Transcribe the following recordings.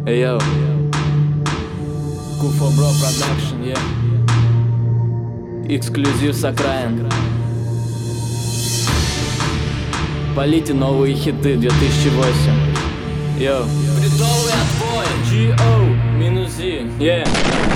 Yo, Куфо Бро Продакшн, yeah. Эксклюзив с окраин. Полите новые хиты 2008. Йоу. Бредовый отбой. G.O. -Z. Yeah.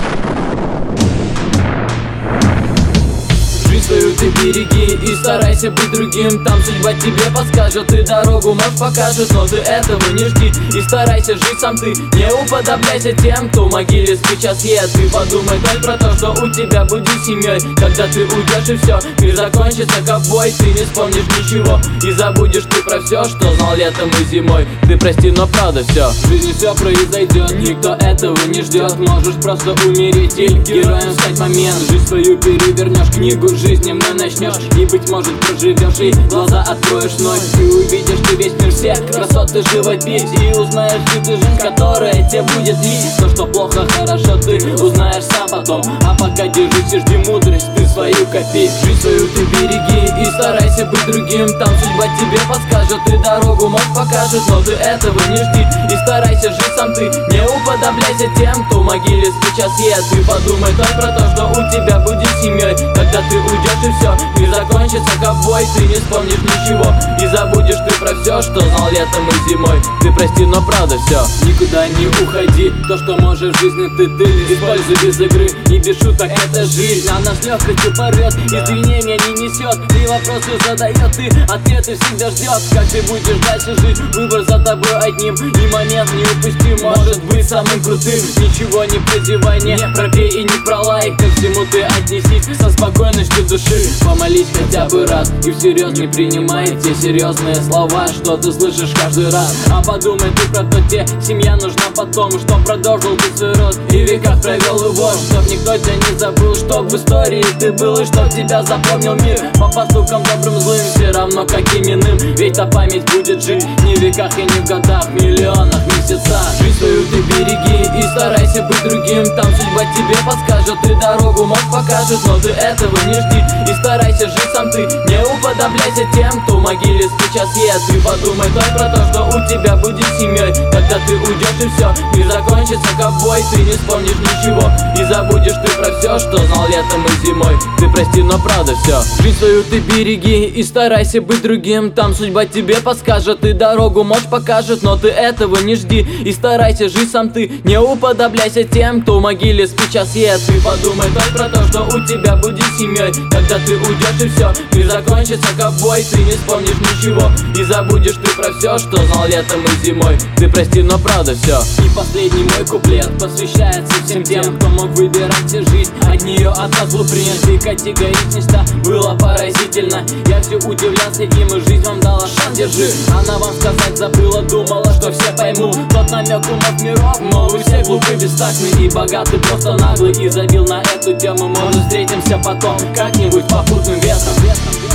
Жизнь свою ты береги и старайся быть другим. Там судьба тебе подскажет и дорогу, может, покажет. Но ты этого не жди и старайся жить сам ты. Не уподобляйся тем, кто в могиле сейчас едет. Ты подумай только про то, что у тебя будет семьей. Когда ты уйдешь и все, мир закончится ковбой. Ты не вспомнишь ничего и забудешь ты про все, что знал летом и зимой. Ты прости, но правда все. В жизни все произойдет, никто этого не ждет. Можешь просто умереть или героем стать момент. Жизнь свою перевернешь, книгу жизни мной начнешь. И быть может проживешь и глаза откроешь вновь. И увидишь ты весь мир, все красоты живопись. И узнаешь ты жизнь, которая тебе будет лить. То, что плохо, хорошо, ты узнаешь сам потом. А пока держись и жди мудрость, ты свою копи. Жизнь свою ты береги и старайся быть другим. Там судьба тебе подскажет и дорогу, может, покажет. Но ты этого не жди и старайся жить сам ты. Не уподобляйся тем, кто в могиле сейчас едет. Ты подумай только про то, что у тебя будет семьей. Когда ты уйдешь и все, мир закончится ковбой. Ты не вспомнишь ничего и забудешь ты про все, что знал летом и зимой. Ты прости, но правда все. Никуда не уходи, то, что можешь в жизни ты используй без игры и без шуток, это жизнь. Она с легкостью порвет, извинения не несет. И вопросы задает, ты ответы всегда ждет. Как ты будешь дальше жить, выбор за тобой одним. И момент не упусти, может быть самым крутым. Ничего не прозевай, не пропей и не пролай. Ко всему ты отнесись со спокойностью души. Помолись хотя бы раз и всерьез не принимай те серьезные слова, что ты слышишь каждый раз. А подумай ты про то, тебе семья нужна потом, что продолжил ты свой род и в веках провел его. Чтоб никто тебя не забыл, чтоб в истории ты был и чтоб тебя запомнил мир по поступкам добрым злым, все равно каким иным. Ведь та память будет жить не в веках и не в годах, в миллионах, месяцах. Жизнь свою ты береги и старайся быть другим. Там судьба тебе подскажет и дорогу, может, покажет. Но ты этого не жди и старайся жить сам ты. Не уподобляйся тем, кто в могиле сейчас едет. Ты подумай только про то, что у тебя будет семьей. Когда ты уйдешь и все, мир закончится ковбой. Ты не вспомнишь ничего и забудешь ты про все, что знал летом и зимой. Ты прости, но правда все. Жизнь свою ты береги и старайся быть другим. Там судьба тебе подскажет и дорогу, может, покажет. Но ты этого не жди и старайся жить сам ты. Не уподобляйся тем, кто в могиле сейчас едет. Ты подумай только про то, что у тебя будет семьей. Когда ты уйдешь и все, мир закончится ковбой. Ты не вспомнишь ничего и забудешь ты про все, что знал летом и зимой. Ты прости, но правда все. И последний мой куплет посвящается всем тем, кто мог выбирать всю жизнь, от нее отказ был принят. И категоричность была поразительна. Я все удивлялся им, и жизнь вам дала шанс, держи. Она вам сказать забыла, думала, что все поймут тот намек умов миров. Но вы все глупы, бестактны и богаты, просто наглы. И забил на эту тему, может, встретимся потом как-нибудь попутным ветром.